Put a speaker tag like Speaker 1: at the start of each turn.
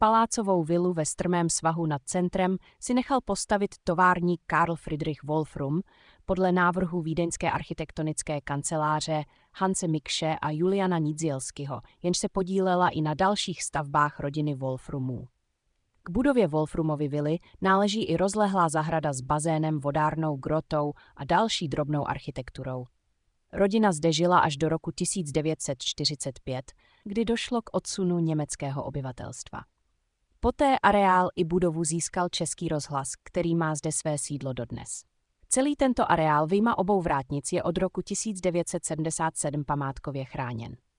Speaker 1: palácovou vilu ve strmém svahu nad centrem si nechal postavit továrník Karl Friedrich Wolfrum podle návrhu vídeňské architektonické kanceláře Hanse Mikše a Juliana Nidzielského, jenž se podílela i na dalších stavbách rodiny Wolfrumů. K budově Wolfrumovy vily náleží i rozlehlá zahrada s bazénem, vodárnou, grotou a další drobnou architekturou. Rodina zde žila až do roku 1945, kdy došlo k odsunu německého obyvatelstva. Poté areál i budovu získal Český rozhlas, který má zde své sídlo dodnes. Celý tento areál vyjma obou vrátnic je od roku 1977 památkově chráněn.